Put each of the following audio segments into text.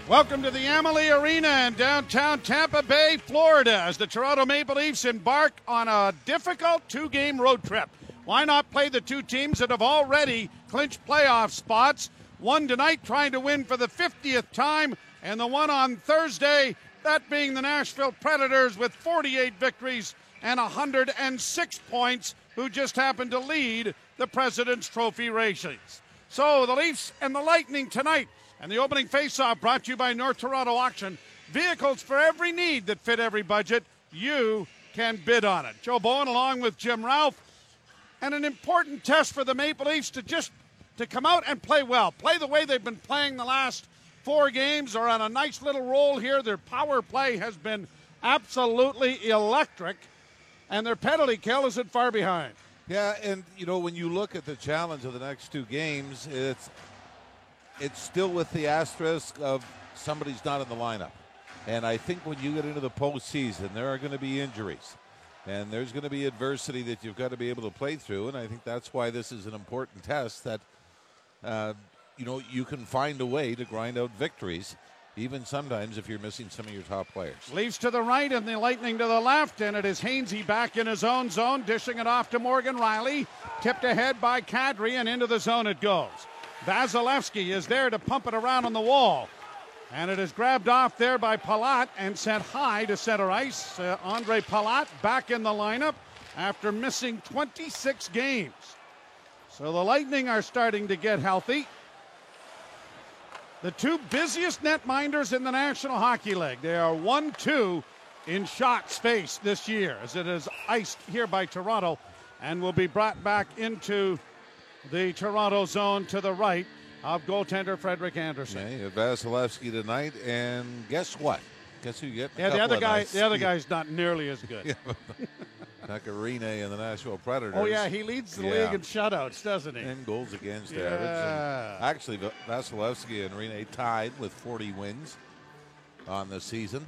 Welcome to the Amalie Arena in downtown Tampa Bay, Florida, as the Toronto Maple Leafs embark on a difficult two-game road trip. Why not play the two teams that have already clinched playoff spots? One tonight trying to win for the 50th time, and the one on Thursday, that being the Nashville Predators with 48 victories and 106 points, who just happened to lead the President's Trophy races. So the Leafs and the Lightning tonight. And the opening face-off brought to you by North Toronto Auction. Vehicles for every need that fit every budget. You can bid on it. Joe Bowen along with Jim Ralph. And an important test for the Maple Leafs to come out and play well. Play the way they've been playing the last 4 games. They're on a nice little roll here. Their power play has been absolutely electric. And their penalty kill isn't far behind. Yeah, and, when you look at the challenge of the next 2 games, it's still with the asterisk of somebody's not in the lineup. And I think when you get into the postseason, there are going to be injuries. And there's going to be adversity that you've got to be able to play through. And I think that's why this is an important test that, you can find a way to grind out victories, even sometimes if you're missing some of your top players. Leafs to the right and the Lightning to the left. And it is Hainsey back in his own zone, dishing it off to Morgan Rielly. Tipped ahead by Kadri, and into the zone it goes. Vasilevsky is there to pump it around on the wall. And it is grabbed off there by Palat and sent high to center ice. Andre Palat back in the lineup after missing 26 games. So the Lightning are starting to get healthy. The 2 busiest netminders in the National Hockey League. They are 1-2 in shots faced this year, as it is iced here by Toronto and will be brought back into the Toronto zone to the right of goaltender Frederik Andersen. Yeah, you have Vasilevsky tonight, and guess what? Guess who you get? Yeah, the other guy's not nearly as good. Nakarine and the Nashville Predators. Oh yeah, he leads the league in shutouts, doesn't he? 10 goals against average. And actually, Vasilevsky and Rene tied with 40 wins on the season.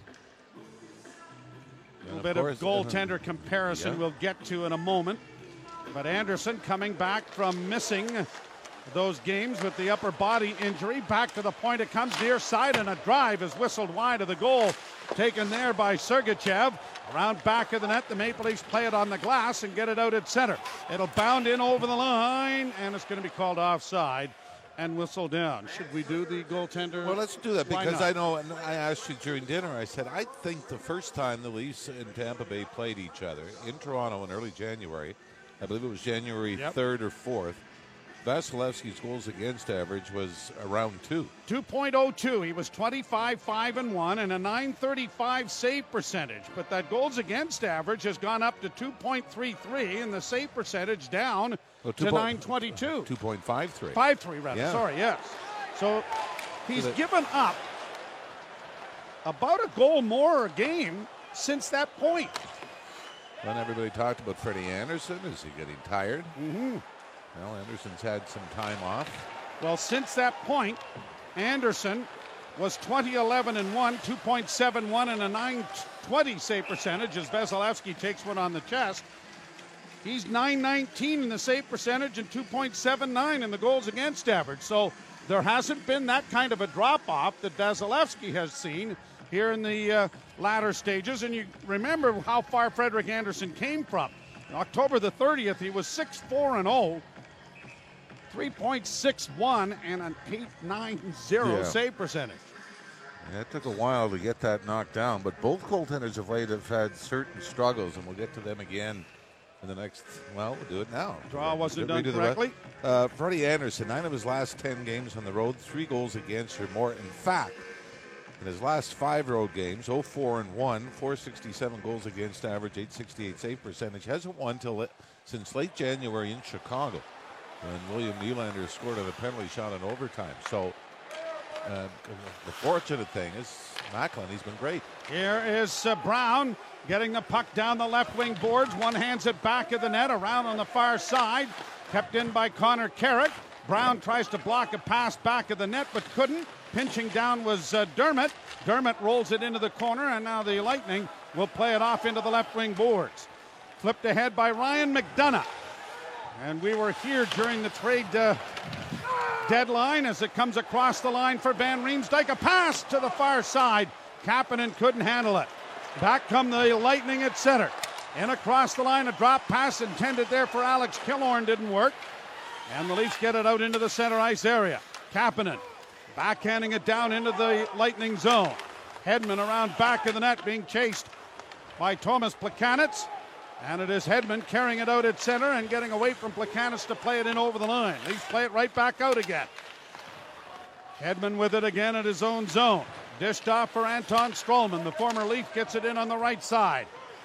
A little bit of goaltender comparison we'll get to in a moment. But Andersen coming back from missing those games with the upper body injury. Back to the point it comes, near side, and a drive is whistled wide of the goal. Taken there by Sergachev. Around back of the net, the Maple Leafs play it on the glass and get it out at center. It'll bound in over the line, and it's going to be called offside and whistled down. Should we do the goaltender? Well, let's do that, because I know, and I asked you during dinner, I said, I think the first time the Leafs and Tampa Bay played each other in Toronto in early January, I believe it was January 3rd or 4th, Vasilevsky's goals against average was around 2. 2.02. He was 25-5-1 and a .935 save percentage. But that goals against average has gone up to 2.33 and the save percentage down to 922. 2.53. 5.3 rather. Yeah. Sorry, yes. So he's given up about a goal more a game since that point. Then everybody talked about Freddie Andersen. Is he getting tired? Mm-hmm. Well, Anderson's had some time off. Well, since that point, Andersen was 20-11-1, 2.71 and a .920 save percentage as Vasilevsky takes one on the chest. He's .919 in the save percentage and 2.79 in the goals against average. So there hasn't been that kind of a drop-off that Vasilevsky has seen here in the latter stages. And you remember how far Frederik Andersen came from. October the 30th, he was 6-4-0. 3.61 and an .890 save percentage. Yeah, it took a while to get that knocked down, but both goaltenders of late have had certain struggles, and we'll get to them again in the next, we'll do it now. Draw wasn't done correctly. Freddie Andersen, 9 of his last 10 games on the road, 3 goals against or more. In fact, in his last 5 road games, 0-4-1, 467 goals against average, .868 save percentage, hasn't won since late January in Chicago, when William Nylander scored on a penalty shot in overtime. So the fortunate thing is Macklin, he's been great. Here is Brown getting the puck down the left wing boards. One hands it back of the net, around on the far side. Kept in by Connor Carrick. Brown tries to block a pass back of the net, but couldn't. Pinching down was Dermott. Dermott rolls it into the corner, and now the Lightning will play it off into the left wing boards. Flipped ahead by Ryan McDonough. And we were here during the trade deadline as it comes across the line for Van Riemsdyk. A pass to the far side. Kapanen couldn't handle it. Back come the Lightning at center. In across the line, a drop pass intended there for Alex Killorn didn't work. And the Leafs get it out into the center ice area. Kapanen backhanding it down into the Lightning zone. Hedman around back of the net being chased by Thomas Plekanec. And it is Hedman carrying it out at center and getting away from Plekanec to play it in over the line. Leafs play it right back out again. Hedman with it again at his own zone. Dished off for Anton Stralman. The former Leaf gets it in on the right side.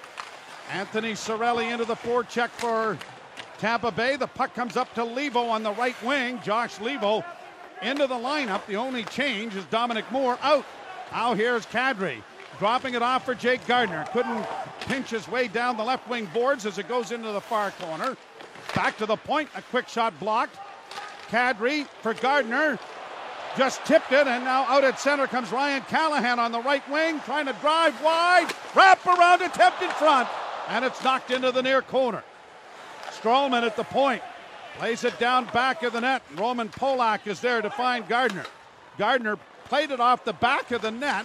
Anthony Cirelli into the forecheck for Tampa Bay. The puck comes up to Levo on the right wing. Josh Levo into the lineup. The only change is Dominic Moore out. Now here's Kadri. Dropping it off for Jake Gardiner. Couldn't pinch his way down the left wing boards as it goes into the far corner. Back to the point. A quick shot blocked. Kadri for Gardiner. Just tipped it, and now out at center comes Ryan Callahan on the right wing, trying to drive wide. Wrap around, attempt in front, and it's knocked into the near corner. Stralman at the point. Plays it down back of the net. Roman Polak is there to find Gardiner. Gardiner played it off the back of the net.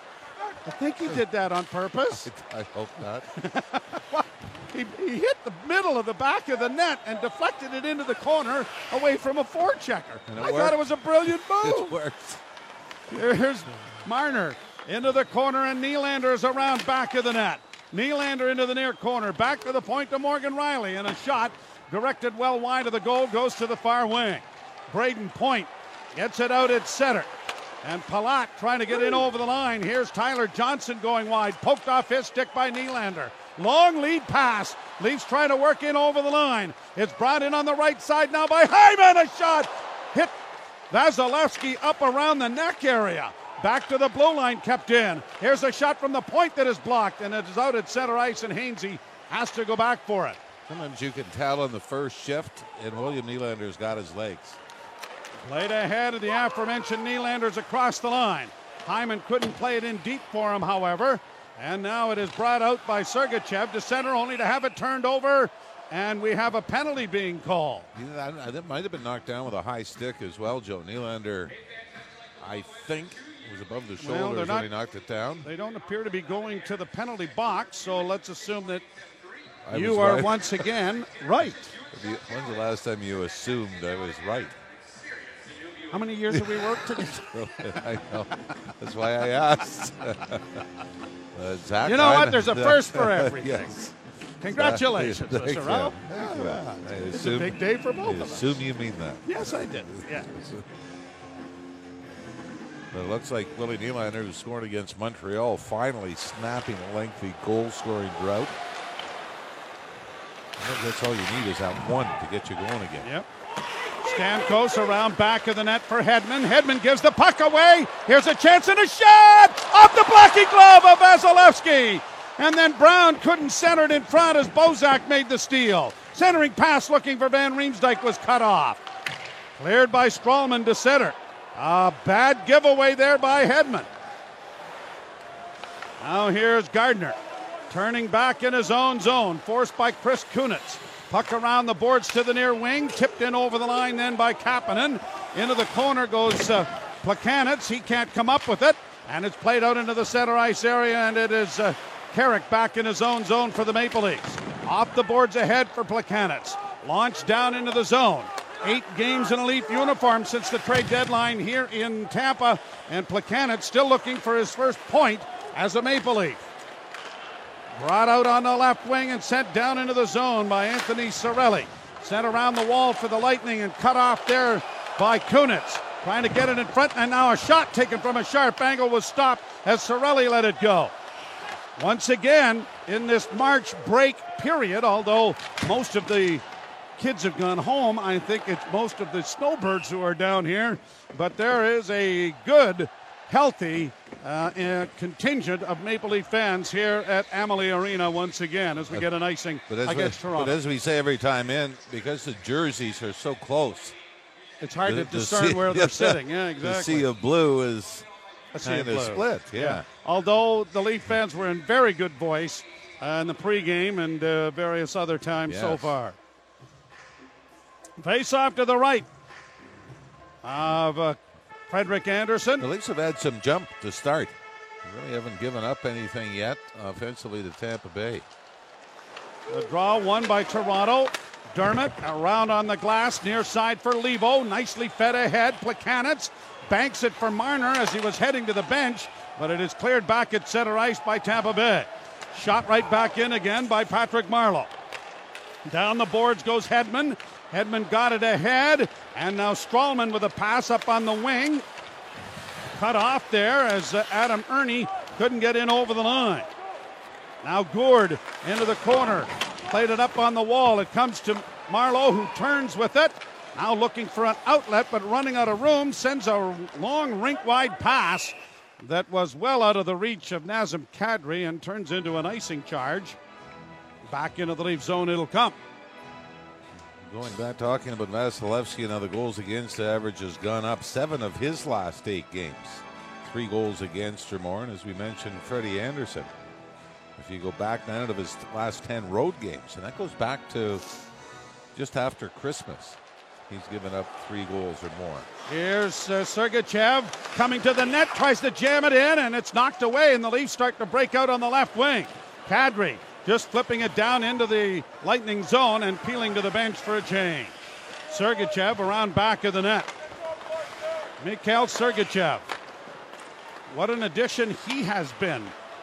I think he did that on purpose. I hope not. Well, he hit the middle of the back of the net and deflected it into the corner away from a forechecker. I thought it was a brilliant move. It worked. Here's Marner into the corner, and Nylander is around back of the net. Nylander into the near corner. Back to the point to Morgan Rielly, and a shot directed well wide of the goal goes to the far wing. Braden Point gets it out at center. And Palat trying to get in over the line. Here's Tyler Johnson going wide. Poked off his stick by Nylander. Long lead pass. Leafs trying to work in over the line. It's brought in on the right side now by Hyman. A shot. Hit Vasilevsky up around the neck area. Back to the blue line, kept in. Here's a shot from the point that is blocked, and it is out at center ice, and Hainsey has to go back for it. Sometimes you can tell on the first shift, and William Nylander's got his legs. Played ahead of the aforementioned Nylanders across the line. Hyman couldn't play it in deep for him, however. And now it is brought out by Sergachev to center, only to have it turned over. And we have a penalty being called. That might have been knocked down with a high stick as well, Joe. Nylander, I think, was above the shoulders when he knocked it down. They don't appear to be going to the penalty box, so let's assume that you are right. Once again right. When's the last time you assumed I was right? How many years have we worked together? I know. That's why I asked. Zach, you know what? There's a first for everything. Yes. Congratulations, Mr. Rao. It's a big day for both of us. I assume you mean that. Yes, I did. Yeah. It looks like Willie Nylander, who scored against Montreal, finally snapping a lengthy goal-scoring drought. I think that's all you need is that one to get you going again. Yep. Stamkos around back of the net for Hedman. Hedman gives the puck away. Here's a chance and a shot off the blocking glove of Vasilevsky. And then Brown couldn't center it in front as Bozak made the steal. Centering pass looking for Van Riemsdyk was cut off. Cleared by Stralman to center. A bad giveaway there by Hedman. Now here's Gardiner. Turning back in his own zone. Forced by Chris Kunitz. Puck around the boards to the near wing. Tipped in over the line then by Kapanen. Into the corner goes Plekanec. He can't come up with it. And it's played out into the center ice area. And it is Carrick back in his own zone for the Maple Leafs. Off the boards ahead for Plekanec. Launched down into the zone. 8 games in a Leaf uniform since the trade deadline here in Tampa. And Plekanec still looking for his first point as a Maple Leaf. Brought out on the left wing and sent down into the zone by Anthony Cirelli. Sent around the wall for the Lightning and cut off there by Kunitz. Trying to get it in front, and now a shot taken from a sharp angle was stopped as Cirelli let it go. Once again, in this March break period, although most of the kids have gone home, I think it's most of the snowbirds who are down here, but there is a good, healthy contingent of Maple Leaf fans here at Amalie Arena once again as we get an icing against Toronto. But as we say every time in, because the jerseys are so close, it's hard to discern where they're sitting. Yeah, exactly. The sea of blue is kind of split. Yeah. Although the Leaf fans were in very good voice in the pregame and various other times so far. Face off to the right. of Frederick Anderson. The Leafs have had some jump to start. They really haven't given up anything yet offensively to Tampa Bay. The draw won by Toronto. Dermott around on the glass, near side for Levo. Nicely fed ahead. Plekanec banks it for Marner as he was heading to the bench, but it is cleared back at center ice by Tampa Bay. Shot right back in again by Patrick Marleau. Down the boards goes Hedman. Hedman got it ahead, and now Stralman with a pass up on the wing. Cut off there as Adam Ernie couldn't get in over the line. Now Gourde into the corner. Played it up on the wall. It comes to Marleau, who turns with it. Now looking for an outlet, but running out of room. Sends a long rink-wide pass that was well out of the reach of Nazem Kadri and turns into an icing charge. Back into the Leaf zone it'll come. Going back, talking about Vasilevsky, now the goals against average has gone up 7 of his last 8 games. 3 goals against or more, and as we mentioned, Freddie Anderson. If you go back 9 of his last 10 road games, and that goes back to just after Christmas, he's given up 3 goals or more. Here's Sergachev coming to the net, tries to jam it in, and it's knocked away, and the Leafs start to break out on the left wing. Kadri just flipping it down into the Lightning zone and peeling to the bench for a change. Sergachev around back of the net. Mikhail Sergachev. What an addition he has been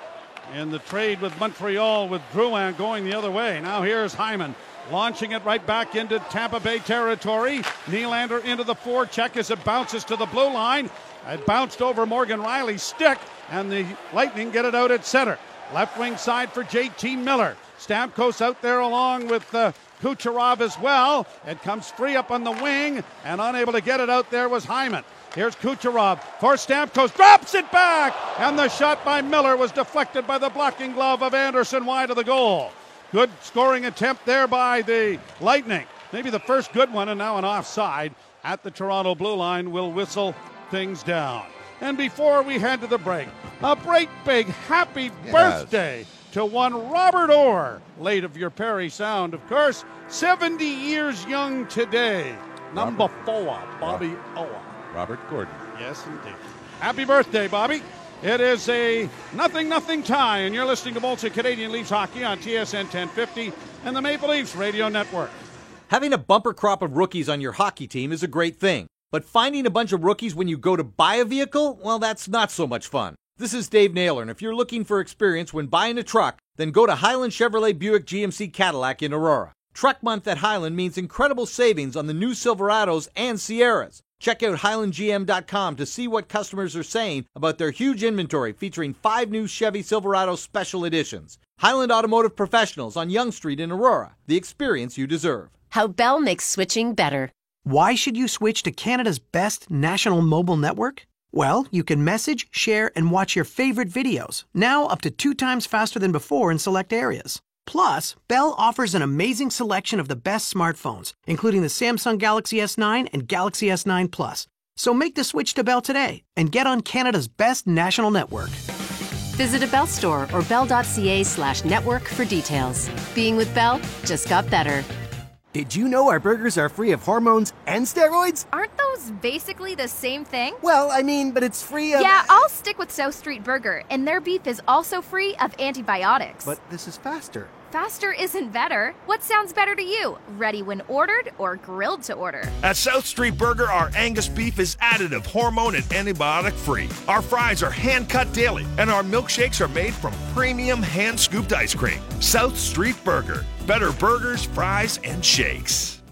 in the trade with Montreal, with Drouin going the other way. Now here's Hyman launching it right back into Tampa Bay territory. Nylander into the forecheck as it bounces to the blue line. It bounced over Morgan Riley's stick, and the Lightning get it out at center. Left wing side for JT Miller. Stamkos out there along with Kucherov as well. It comes free up on the wing, and unable to get it out there was Hyman. Here's Kucherov for Stamkos, drops it back, and the shot by Miller was deflected by the blocking glove of Anderson wide of the goal. Good scoring attempt there by the Lightning. Maybe the first good one, and now an offside at the Toronto blue line will whistle things down. And before we head to the break, a great big happy birthday to one Robert Orr, late of your Perry Sound, of course, 70 years young today. Number 4, Bobby Orr. Robert Gordon. Yes, indeed. Happy birthday, Bobby. It is a 0-0 tie, and you're listening to Molson Canadian Leafs Hockey on TSN 1050 and the Maple Leafs Radio Network. Having a bumper crop of rookies on your hockey team is a great thing. But finding a bunch of rookies when you go to buy a vehicle, well, that's not so much fun. This is Dave Naylor, and if you're looking for experience when buying a truck, then go to Highland Chevrolet Buick GMC Cadillac in Aurora. Truck Month at Highland means incredible savings on the new Silverados and Sierras. Check out HighlandGM.com to see what customers are saying about their huge inventory featuring 5 new Chevy Silverado Special Editions. Highland Automotive Professionals on Yonge Street in Aurora. The experience you deserve. How Bell makes switching better. Why should you switch to Canada's best national mobile network? Well, you can message, share, and watch your favorite videos, now up to 2 times faster than before in select areas. Plus, Bell offers an amazing selection of the best smartphones, including the Samsung Galaxy S9 and Galaxy S9 Plus. So make the switch to Bell today and get on Canada's best national network. Visit a Bell store or bell.ca/network for details. Being with Bell just got better. Did you know our burgers are free of hormones and steroids? Aren't those basically the same thing? Well, I mean, but it's free of... Yeah, I'll stick with South Street Burger, and their beef is also free of antibiotics. But this is faster. Faster isn't better. What sounds better to you? Ready when ordered or grilled to order? At South Street Burger, our Angus beef is additive, hormone, and antibiotic free. Our fries are hand-cut daily, and our milkshakes are made from premium hand-scooped ice cream. South Street Burger. Better burgers, fries, and shakes.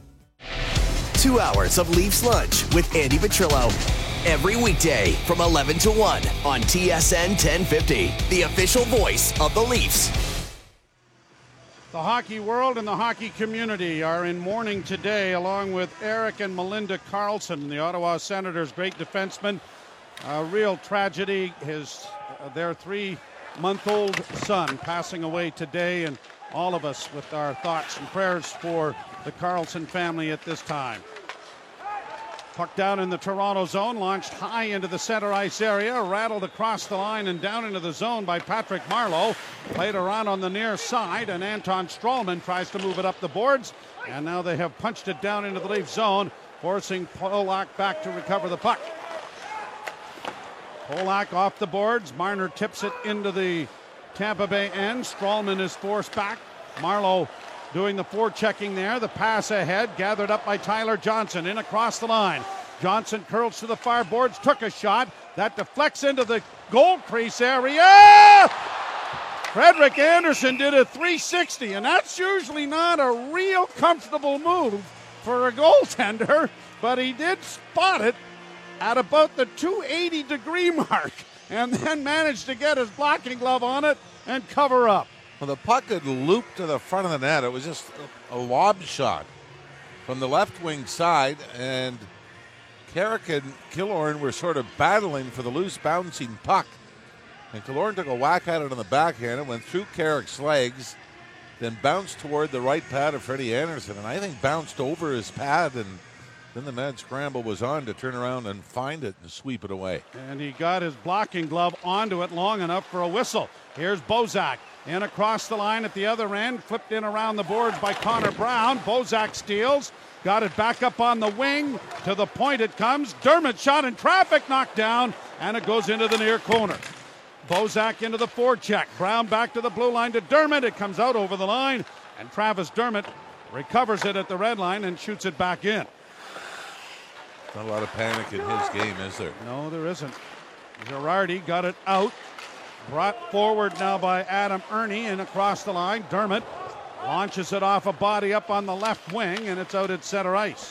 2 hours of Leafs Lunch with Andy Petrillo. Every weekday from 11 to 1 on TSN 1050, the official voice of the Leafs. The hockey world and the hockey community are in mourning today, along with Eric and Melinda Carlson, the Ottawa Senators' great defenseman. A real tragedy. Their 3-month-old son passing away today, and all of us with our thoughts and prayers for the Carlson family at this time. Puck down in the Toronto zone, launched high into the center ice area, rattled across the line and down into the zone by Patrick Marleau. Played around on the near side, and Anton Stralman tries to move it up the boards. And now they have punched it down into the Leaf zone. forcing Polak back to recover the puck. Polak off the boards. Marner tips it into the Tampa Bay end. Stralman is forced back. Marleau doing the forechecking there. The pass ahead, gathered up by Tyler Johnson. In across the line. Johnson curls to the far boards, took a shot. That deflects into the goal crease area. Frederik Andersen did a 360, and that's usually not a real comfortable move for a goaltender, but he did spot it at about the 280-degree mark and then managed to get his blocking glove on it and cover up. Well, the puck had looped to the front of the net. It was just a lob shot from the left wing side, and Carrick and Killorn were sort of battling for the loose bouncing puck. And Killorn took a whack at it on the backhand. It went through Carrick's legs, then bounced toward the right pad of Freddie Andersen, and I think bounced over his pad, and then the mad scramble was on to turn around and find it and sweep it away. And he got his blocking glove onto it long enough for a whistle. Here's Bozak in across the line at the other end, flipped in around the boards by Connor Brown. Bozak steals, got it back up on the wing. To the point it comes. Dermott shot in traffic, knocked down, and it goes into the near corner. Bozak into the forecheck. Brown back to the blue line to Dermott. It comes out over the line, and Travis Dermott recovers it at the red line and shoots it back in. Not a lot of panic in his game, is there? No, there isn't. Girardi got it out. Brought forward now by Adam Ernie and across the line. Dermott launches it off a body up on the left wing, and it's out at center ice.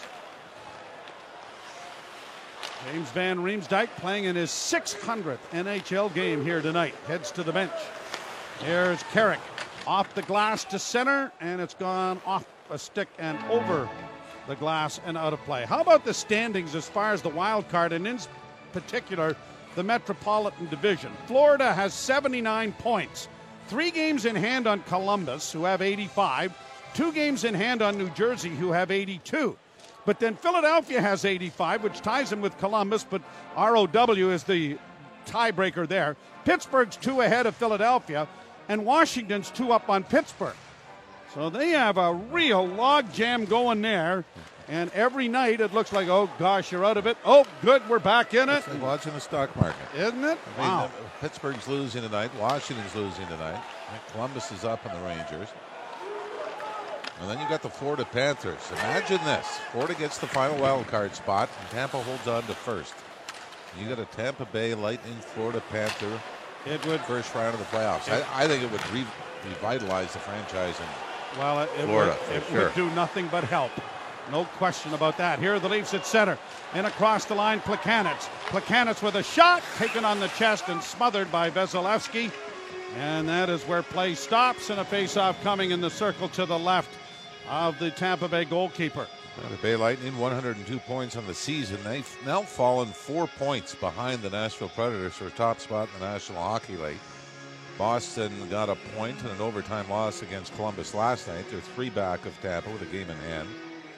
James Van Riemsdyk playing in his 600th NHL game here tonight. Heads to the bench. Here's Carrick off the glass to center, and it's gone off a stick and over the glass and out of play. How about the standings as far as the wild card, and in particular the Metropolitan Division? Florida has 79 points. 3 games in hand on Columbus, who have 85. 2 games in hand on New Jersey, who have 82. But then Philadelphia has 85, which ties them with Columbus, but ROW is the tiebreaker there. Pittsburgh's 2 ahead of Philadelphia, and Washington's 2 up on Pittsburgh. So they have a real log jam going there. And every night it looks like, oh gosh, you're out of it. Oh, good, we're back in it. It's like watching the stock market. Isn't it? I mean, wow. Pittsburgh's losing tonight. Washington's losing tonight. Columbus is up on the Rangers. And then you got the Florida Panthers. Imagine this. Florida gets the final wild card spot, and Tampa holds on to first. You got a Tampa Bay Lightning, Florida Panther. It would first round of the playoffs. I think it would revitalize the franchise in Florida. It would do nothing but help. No question about that. Here are the Leafs at center. And across the line, Plekanec. Plekanec with a shot, taken on the chest and smothered by Vasilevsky. And that is where play stops, and a face-off coming in the circle to the left of the Tampa Bay goalkeeper. The Bay Lightning, 102 points on the season. They've now fallen 4 points behind the Nashville Predators for a top spot in the National Hockey League. Boston got a point in an overtime loss against Columbus last night. They're 3 back of Tampa with a game in hand.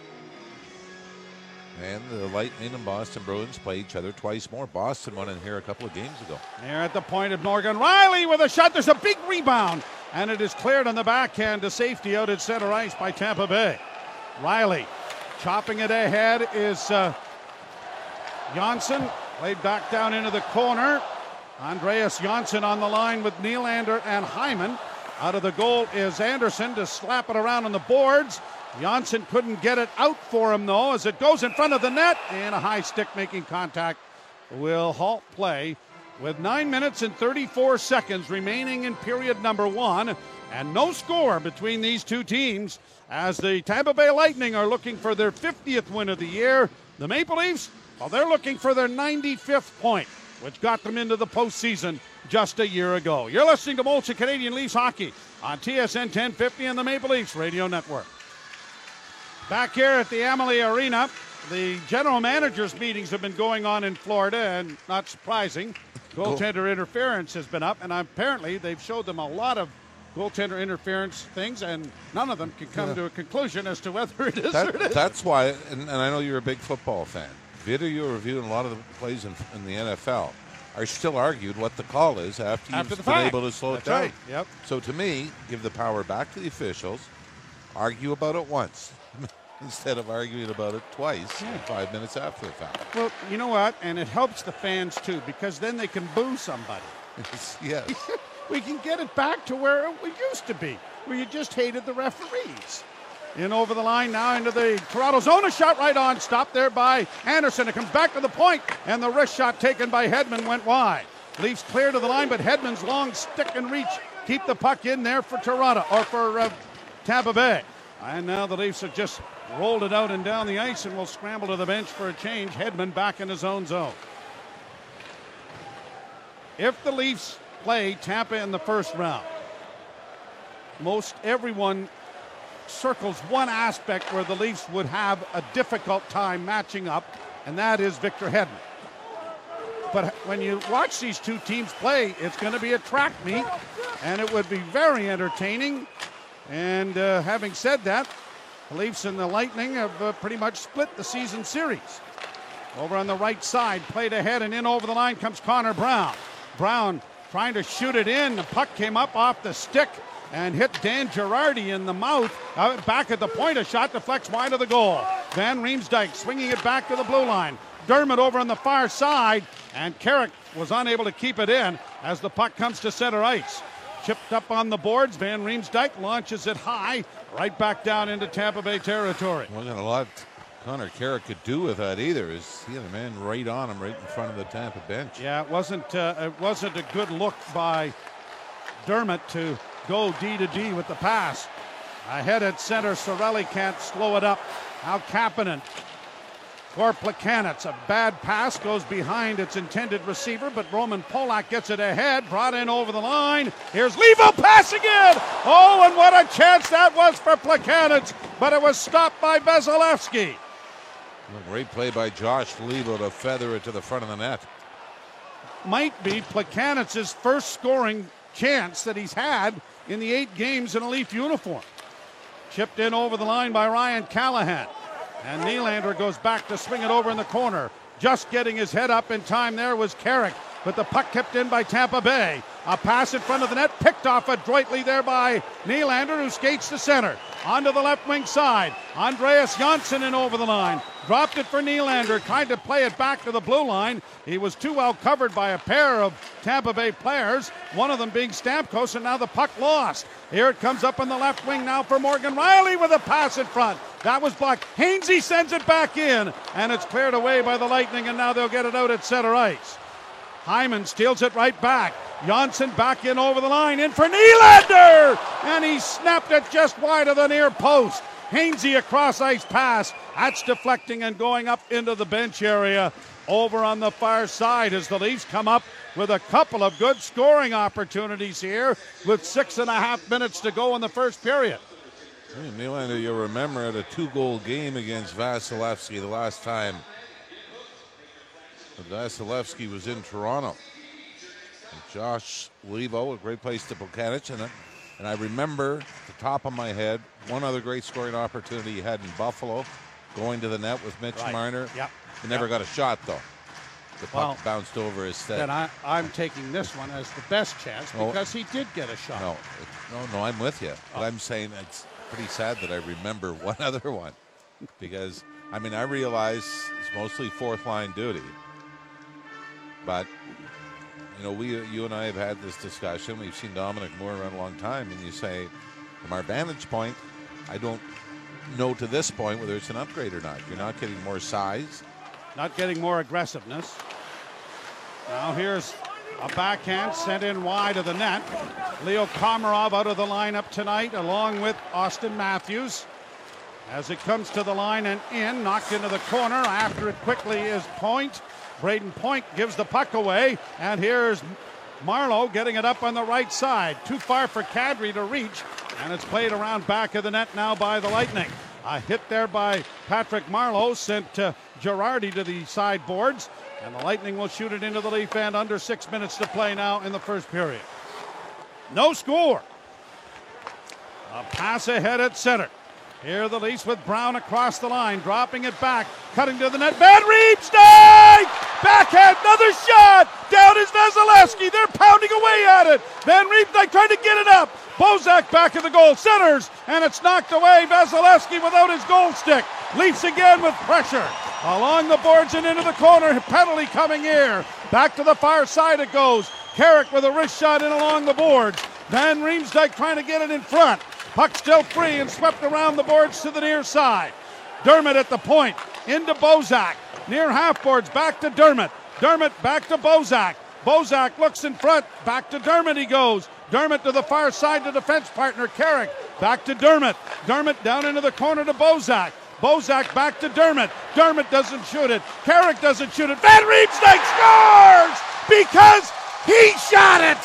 And the Lightning and Boston Bruins play each other twice more. Boston won in here a couple of games ago. There at the point of Morgan Rielly with a shot. There's a big rebound, and it is cleared on the backhand to safety out at center ice by Tampa Bay. Rielly chopping it ahead is Janssen. Laid back down into the corner. Andreas Janssen on the line with Nylander and Hyman. Out of the goal is Andersen to slap it around on the boards. Janssen couldn't get it out for him, though, as it goes in front of the net, and a high stick making contact will halt play with 9 minutes and 34 seconds remaining in period number 1, and no score between these two teams as the Tampa Bay Lightning are looking for their 50th win of the year. The Maple Leafs, well, they're looking for their 95th point, which got them into the postseason just a year ago. You're listening to Molson Canadian Leafs Hockey on TSN 1050 and the Maple Leafs Radio Network. Back here at the Amalie Arena, the general managers' meetings have been going on in Florida, and not surprising, goaltender interference has been up, and apparently they've showed them a lot of goaltender interference things, and none of them can come to a conclusion as to whether it is or it isn't. That's why, and I know you're a big football fan, video review and a lot of the plays in the NFL are still argued what the call is after you've been able to slow it down. Right. Yep. So to me, give the power back to the officials, argue about it once. instead of arguing about it twice 5 minutes after the fact. Well, you know what? And it helps the fans, too, because then they can boo somebody. Yes. We can get it back to where it used to be, where you just hated the referees. In over the line now into the Toronto zone. A shot right on. Stopped there by Anderson. It comes back to the point, and the wrist shot taken by Hedman went wide. Leafs clear to the line, but Hedman's long stick and reach keep the puck in there for Toronto, or for Tampa Bay. And now the Leafs have just rolled it out and down the ice and will scramble to the bench for a change. Hedman back in his own zone. If the Leafs play Tampa in the first round, most everyone circles one aspect where the Leafs would have a difficult time matching up, and that is Victor Hedman. But when you watch these two teams play, it's going to be a track meet, and it would be very entertaining. And having said that, the Leafs and the Lightning have pretty much split the season series. Over on the right side, played ahead and in over the line comes Connor Brown. Brown trying to shoot it in. The puck came up off the stick and hit Dan Girardi in the mouth. Back at the point, a shot deflects wide of the goal. Van Riemsdyk swinging it back to the blue line. Dermott over on the far side, and Carrick was unable to keep it in as the puck comes to center ice. Chipped up on the boards. Van Riemsdyk launches it high, right back down into Tampa Bay territory. Wasn't a lot Connor Carrick could do with that either. He had a man right on him, right in front of the Tampa bench. Yeah, it wasn't a good look by Dermott to go D to D with the pass. Ahead at center, Cirelli can't slow it up. Now Kapanen for Plekanec. A bad pass goes behind its intended receiver, but Roman Polak gets it ahead, brought in over the line. Here's Levo passing it! Oh, and what a chance that was for Plekanec, but it was stopped by Vasilevsky. A great play by Josh Levo to feather it to the front of the net. Might be Plekanec's first scoring chance that he's had in the 8 games in a Leaf uniform. Chipped in over the line by Ryan Callahan. And Nylander goes back to swing it over in the corner. Just getting his head up in time there was Carrick, but the puck kept in by Tampa Bay. A pass in front of the net, picked off adroitly there by Nylander, who skates to center. Onto the left wing side. Andreas Johnsson in over the line. Dropped it for Nylander, tried to play it back to the blue line. He was too well covered by a pair of Tampa Bay players, one of them being Stamkos, and now the puck lost. Here it comes up on the left wing now for Morgan Rielly with a pass in front. That was blocked. Hainsey sends it back in, and it's cleared away by the Lightning, and now they'll get it out at center ice. Hyman steals it right back. Johnsson back in over the line, in for Nylander! And he snapped it just wide of the near post. Hainsey a cross-ice pass. That's deflecting and going up into the bench area over on the far side as the Leafs come up with a couple of good scoring opportunities here with 6.5 minutes to go in the first period. Nylander, you'll remember, had a 2-goal game against Vasilevsky the last time Vasilevsky was in Toronto. And Josh Levo, a great place to Plekanec, and I remember at the top of my head one other great scoring opportunity he had in Buffalo, going to the net with Mitch Marner. Yep. He never got a shot though. The puck bounced over his head. Then I'm taking this one as the best chance because he did get a shot. No, I'm with you. But I'm saying it's pretty sad that I remember one other one because I realize it's mostly fourth line duty. But, you and I have had this discussion. We've seen Dominic Moore run a long time, and you say, from our vantage point, I don't know to this point whether it's an upgrade or not. You're not getting more size. Not getting more aggressiveness. Now here's a backhand sent in wide of the net. Leo Komarov out of the lineup tonight, along with Austin Matthews. As it comes to the line and in, knocked into the corner. After it quickly is Point. Braden Point gives the puck away, and here's Marleau getting it up on the right side. Too far for Kadri to reach, and it's played around back of the net now by the Lightning. A hit there by Patrick Marleau sent Girardi to the sideboards, and the Lightning will shoot it into the Leaf end. Under 6 minutes to play now in the first period. No score. A pass ahead at center. Here the Leafs with Brown across the line, dropping it back, cutting to the net. Van Riemsdyk! Backhand, another shot! Down is Vasilevsky. They're pounding away at it. Van Riemsdyk trying to get it up. Bozak back in the goal, centers, and it's knocked away. Vasilevsky without his goal stick. Leafs again with pressure. Along the boards and into the corner. Penalty coming here. Back to the far side it goes. Carrick with a wrist shot in along the boards. Van Riemsdyk trying to get it in front. Puck still free and swept around the boards to the near side. Dermott at the point. Into Bozak. Near half boards. Back to Dermott. Dermott back to Bozak. Bozak looks in front. Back to Dermott he goes. Dermott to the far side to defense partner Carrick. Back to Dermott. Dermott down into the corner to Bozak. Bozak back to Dermott. Dermott doesn't shoot it. Carrick doesn't shoot it. Van Riemsdyk scores because he shot it.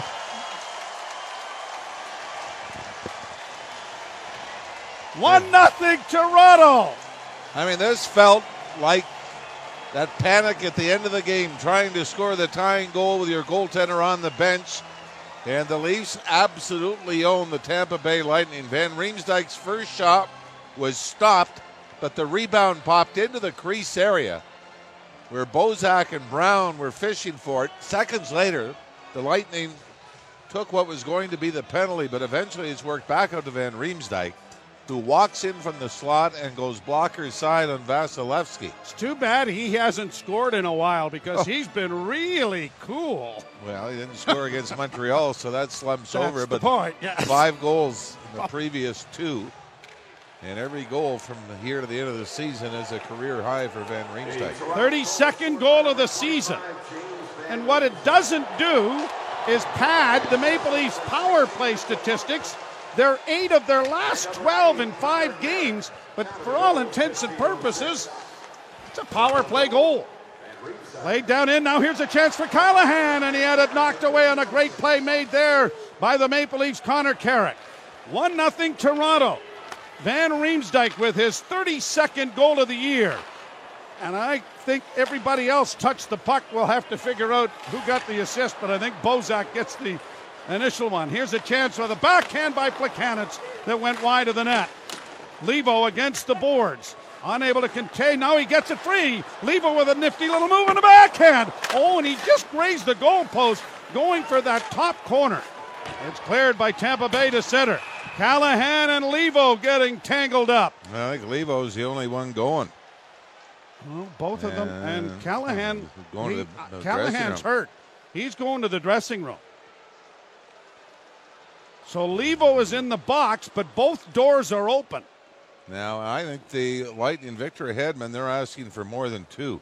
One nothing Toronto. I mean, this felt like that panic at the end of the game, trying to score the tying goal with your goaltender on the bench. And the Leafs absolutely own the Tampa Bay Lightning. Van Riemsdyk's first shot was stopped, but the rebound popped into the crease area where Bozak and Brown were fishing for it. Seconds later, the Lightning took what was going to be the penalty, but eventually it's worked back out to Van Riemsdyk, who walks in from the slot and goes blocker side on Vasilevsky. It's too bad he hasn't scored in a while because he's been really cool. Well, he didn't score against Montreal, so that slumps over. That's the but point, yes. 5 goals in the previous 2. And every goal from here to the end of the season is a career high for Van Riemsdyk. 32nd goal of the season. And what it doesn't do is pad the Maple Leafs power play statistics. They're 8 of their last 12 in 5 games, but for all intents and purposes, it's a power play goal. Laid down in, now here's a chance for Callahan, and he had it knocked away on a great play made there by the Maple Leafs' Connor Carrick. 1-0 Toronto. Van Riemsdyk with his 32nd goal of the year. And I think everybody else touched the puck. We'll have to figure out who got the assist, but I think Bozak gets the initial one. Here's a chance for the backhand by Plekanec that went wide of the net. Levo against the boards. Unable to contain. Now he gets it free. Levo with a nifty little move on the backhand. Oh, and he just grazed the goalpost going for that top corner. It's cleared by Tampa Bay to center. Callahan and Levo getting tangled up. I think Levo's the only one going. Well, both of them. And Callahan, going to the Callahan's hurt. He's going to the dressing room. So Levo is in the box, but both doors are open. Now, I think the Lightning, Victor Hedman, they're asking for more than 2.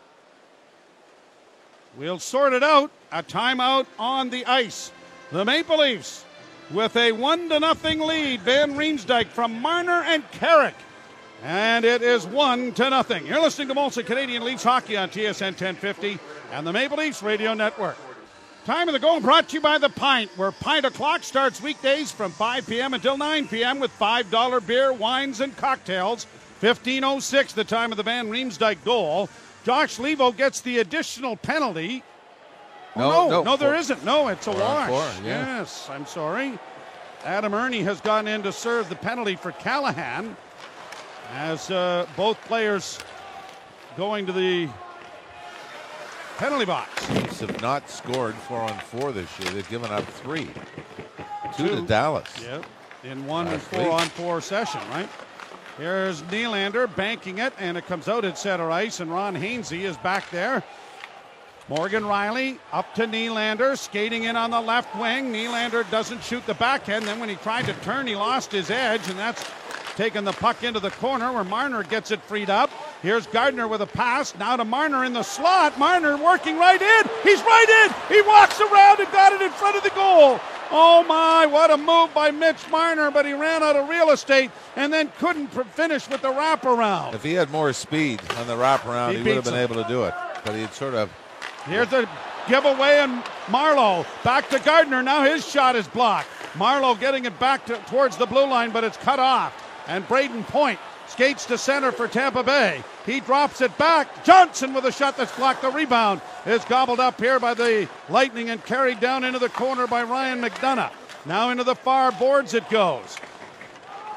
We'll sort it out. A timeout on the ice. The Maple Leafs with a 1-0 lead. Van Riemsdyk from Marner and Carrick. And it is 1-0. You're listening to Molson Canadian Leafs Hockey on TSN 1050 and the Maple Leafs Radio Network. Time of the goal brought to you by The Pint, where Pint O'Clock starts weekdays from 5 p.m. until 9 p.m. with $5 beer, wines, and cocktails. 15:06, the time of the Van Riemsdyk goal. Josh Levo gets the additional penalty. No, there isn't. No, it's a wash. Yes, I'm sorry. Adam Ernie has gone in to serve the penalty for Callahan as both players going to the penalty box. Leafs have not scored 4-on-4 this year. They've given up 3. 2 to Dallas. Yep, in one 4-on-4 session, right? Here's Nylander banking it, and it comes out at center ice, and Ron Hainsey is back there. Morgan Riley up to Nylander, skating in on the left wing. Nylander doesn't shoot the backhand. Then when he tried to turn, he lost his edge, and that's taking the puck into the corner where Marner gets it freed up. Here's Gardner with a pass. Now to Marner in the slot. Marner working right in. He's right in. He walks around and got it in front of the goal. Oh my, what a move by Mitch Marner, but he ran out of real estate and then couldn't finish with the wraparound. If he had more speed on the wraparound, he would have been able to do it. But he'd sort of... Here's the giveaway, and Marleau back to Gardner. Now his shot is blocked. Marleau getting it back towards the blue line, but it's cut off. And Braden Point skates to center for Tampa Bay. He drops it back. Johnson with a shot that's blocked. The rebound is gobbled up here by the Lightning and carried down into the corner by Ryan McDonough. Now into the far boards it goes.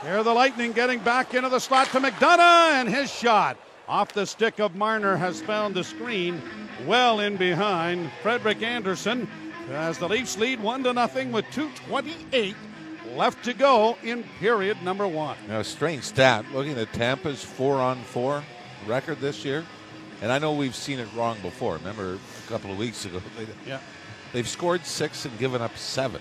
Here the Lightning getting back into the slot to McDonough, and his shot off the stick of Marner has found the screen well in behind Frederik Andersen as the Leafs lead 1-0 with 2:28 left to go in period number 1. Now, a strange stat, looking at Tampa's 4-on-4 record this year, and I know we've seen it wrong before. Remember a couple of weeks ago, they've scored 6 and given up 7.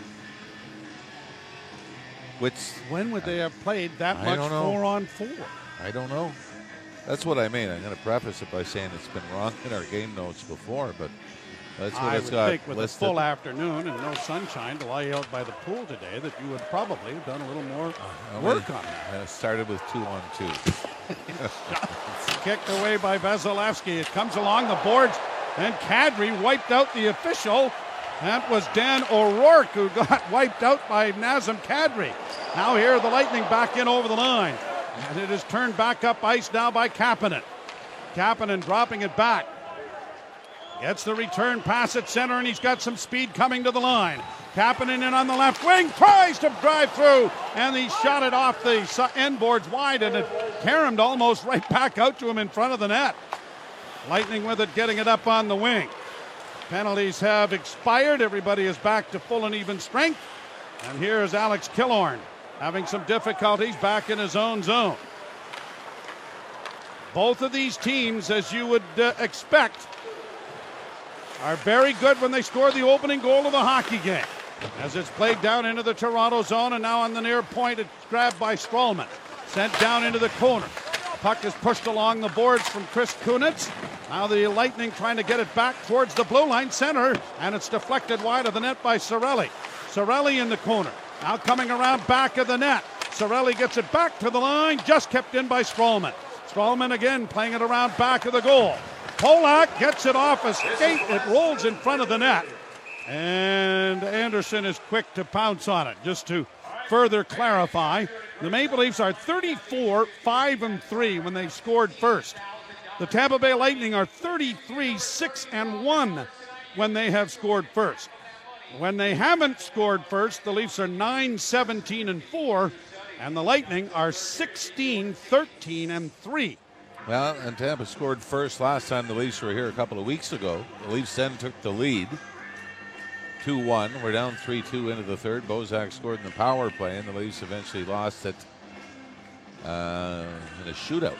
When would they have played that much 4-on-4? I don't know. That's what I mean. I'm going to preface it by saying it's been wrong in our game notes before, but that's what it's got. I would think with listed. a full afternoon and no sunshine to lie out by the pool today that you would probably have done a little more work on that. Started with 2-on-2. Kicked away by Vasilevsky. It comes along the boards, and Kadri wiped out the official. That was Dan O'Rourke who got wiped out by Nazem Kadri. Now here the Lightning back in over the line. And it is turned back up ice now by Kapanen. Kapanen dropping it back. Gets the return pass at center, and he's got some speed coming to the line. Kapanen in on the left wing, tries to drive through, and he shot it off the end boards wide, and it caromed almost right back out to him in front of the net. Lightning with it, getting it up on the wing. Penalties have expired. Everybody is back to full and even strength. And here's Alex Killorn having some difficulties back in his own zone. Both of these teams, as you would expect, are very good when they score the opening goal of the hockey game. As it's played down into the Toronto zone, and now on the near point, it's grabbed by Stralman. Sent down into the corner. Puck is pushed along the boards from Chris Kunitz. Now the Lightning trying to get it back towards the blue line center, and it's deflected wide of the net by Cirelli. Cirelli in the corner. Now coming around back of the net. Cirelli gets it back to the line, just kept in by Stralman. Stralman again playing it around back of the goal. Polak gets it off a skate. It rolls in front of the net. And Andersen is quick to pounce on it. Just to further clarify, the Maple Leafs are 34-5-3 when they've scored first. The Tampa Bay Lightning are 33-6-1 when they have scored first. When they haven't scored first, the Leafs are 9-17-4, and the Lightning are 16-13-3. Well, and Tampa scored first last time the Leafs were here a couple of weeks ago. The Leafs then took the lead, 2-1. We're down 3-2 into the third. Bozak scored in the power play, and the Leafs eventually lost it in a shootout.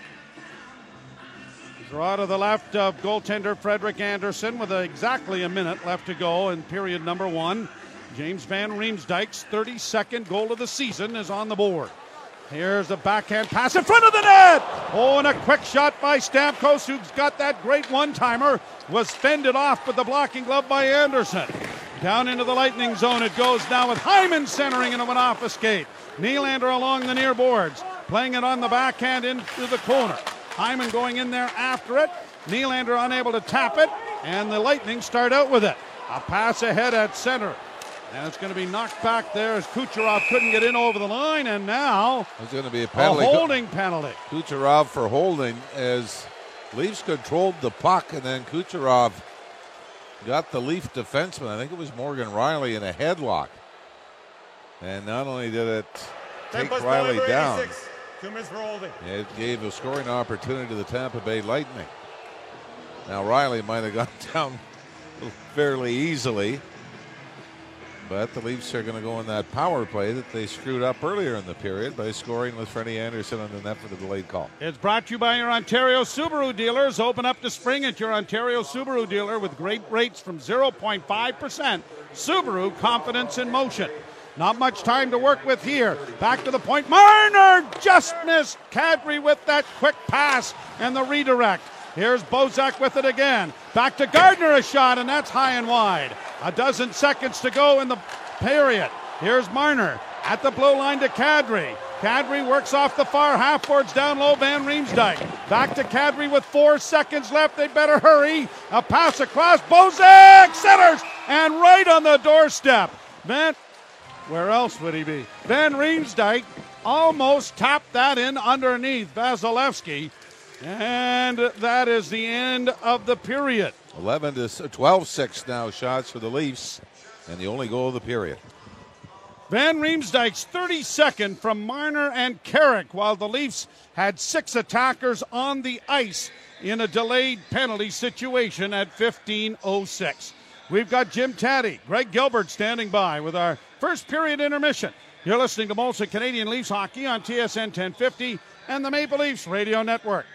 Draw to the left of goaltender Frederik Andersen with exactly a minute left to go in period number 1. James Van Riemsdyk's 32nd goal of the season is on the board. Here's the backhand pass in front of the net. Oh, and a quick shot by Stamkos, who's got that great one-timer, was fended off with the blocking glove by Andersen. Down into the Lightning zone it goes now with Hyman centering, and it went off a skate. Nylander along the near boards, playing it on the backhand into the corner. Hyman going in there after it. Nylander unable to tap it, and the Lightning start out with it. A pass ahead at center. And it's going to be knocked back there as Kucherov couldn't get in over the line, and now there's going to be a penalty. A holding penalty. Kucherov for holding as Leafs controlled the puck, and then Kucherov got the Leaf defenseman, I think it was Morgan Riley, in a headlock. And not only did it take Riley down, 2 minutes for holding. It gave a scoring opportunity to the Tampa Bay Lightning. Now Riley might have gone down fairly easily, but the Leafs are going to go in that power play that they screwed up earlier in the period by scoring with Freddie Andersen on the net for the delayed call. It's brought to you by your Ontario Subaru dealers. Open up to spring at your Ontario Subaru dealer with great rates from 0.5%. Subaru, confidence in motion. Not much time to work with here. Back to the point. Marner just missed Kadri with that quick pass and the redirect. Here's Bozak with it again. Back to Gardner, a shot, and that's high and wide. A dozen seconds to go in the period. Here's Marner at the blue line to Kadri. Kadri works off the far half boards down low, Van Riemsdyk. Back to Kadri with 4 seconds left. They better hurry. A pass across. Bozak centers and right on the doorstep. Where else would he be? Van Riemsdyk almost tapped that in underneath Vasilevsky. And that is the end of the period. 12-6 now shots for the Leafs, and the only goal of the period. Van Riemsdyk's 32nd from Marner and Carrick, while the Leafs had 6 attackers on the ice in a delayed penalty situation at 15:06. We've got Jim Taddy, Greg Gilbert standing by with our first period intermission. You're listening to Molson Canadian Leafs Hockey on TSN 1050 and the Maple Leafs Radio Network.